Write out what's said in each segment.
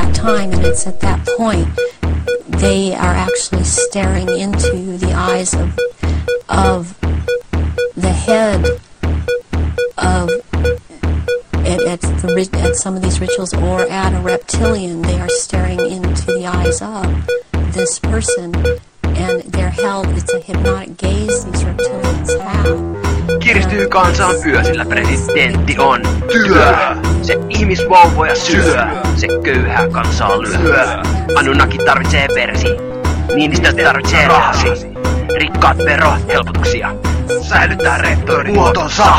that time, and it's at that point they are actually staring into the eyes of the head of at some of these rituals, or at a reptilian. They are staring into the eyes of this person, and they're held. It's a hypnotic gaze these reptilians have. Kiristyy kansaan pyö, sillä presidentti on työ. Se ihmisvauvoja syö, se köyhää kansaa lyö. Anunnaki tarvitsee versi, Niinistö tarvitsee rahasi. Rikkaat verohelpotuksia, säilyttää rehtorin muotonsa.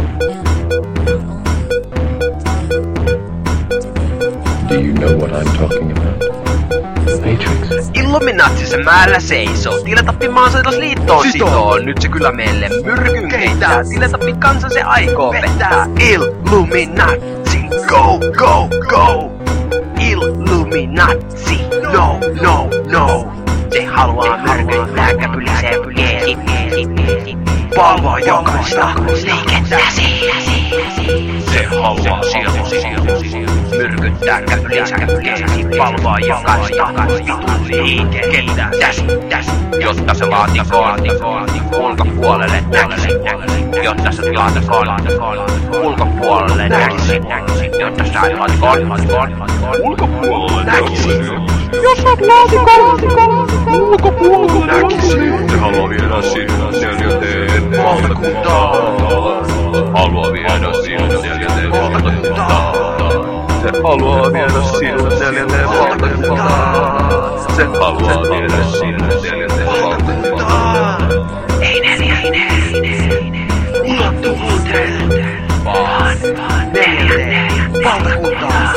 Do you know what I'm talking about? Matrix. Illuminaatti se määrällä seisoo. Tiletappi maansoitusliittoon sitoo. Nyt se kyllä meille myrkyn keittää. Tiletappi kansa se aikoo vetää. Illuminaatti, go, go, go. Illuminaatti, no, no, no. Se haluaa myrkyttää käpyliseen jeesi. Valvoa jokaista liikettäsi. Se haluaa myrkyttää käpyliseen jeesi. Valvoa jokaista liikettäsi. Jotta se laatikon ulkopuolelle näkisi. Jotta se laatikon ulkopuolelle näkisi. Jotta se laatikon ulkopuolelle näkisi. Jos olet laatikon ulkopuolella näkisi. Se haluaa viedä sinut neljänteen valtakuntaan. Haluaa viedä sinut neljänteen valtakuntaan. Se haluaa viedä sinut neljänteen valtakuntaan. Se haluaa viedä sinut neljänteen valtakuntaan. Ei neljänteen ulottuvuuteen, vaan neljänteen valtakuntaan.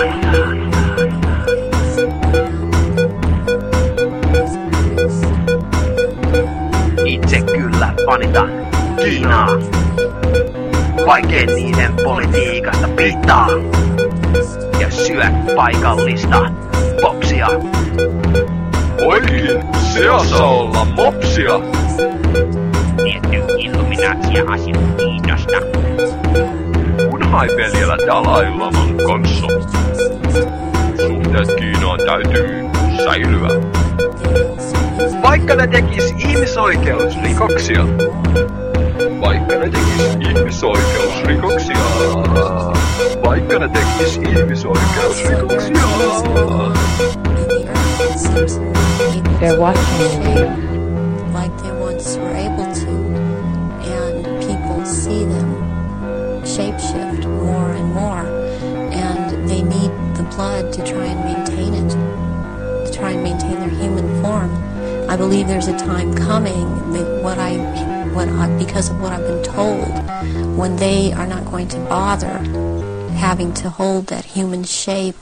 Itse kyllä panitan Kiinaa, vaikkei niiden politiikasta pitää. Ja syö paikallista popsia. Voikin seassa olla mopsia. Tietty illuminaatsia asia Kiinasta. Kun haipelijällä Dalai Laman kanssa. Suhteet Kiinaan täytyy säilyä. Vaikka ne tekis ihmisoikeusrikoksia. Vaikka ne tekis ihmisoikeusrikoksia. Vaikka ne tekis ihmisoikeusrikoksia. They're watching you like they once were able to, and people see them shapeshift more and more, and they need the blood to try and maintain it, to try and maintain their human form. I believe there's a time coming that because of what I've been told, when they are not going to bother having to hold that human shape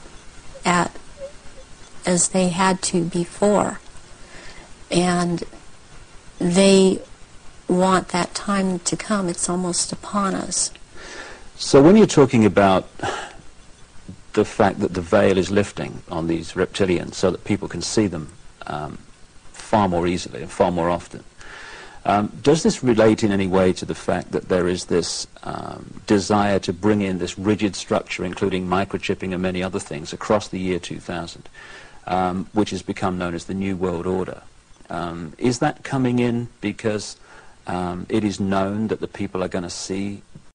as they had to before, and they want that time to come. It's almost upon us. So when you're talking about the fact that the veil is lifting on these reptilians so that people can see them far more easily and far more often, does this relate in any way to the fact that there is this desire to bring in this rigid structure, including microchipping and many other things, across the year 2000, which has become known as the New World Order? Is that coming in because it is known that the people are going to see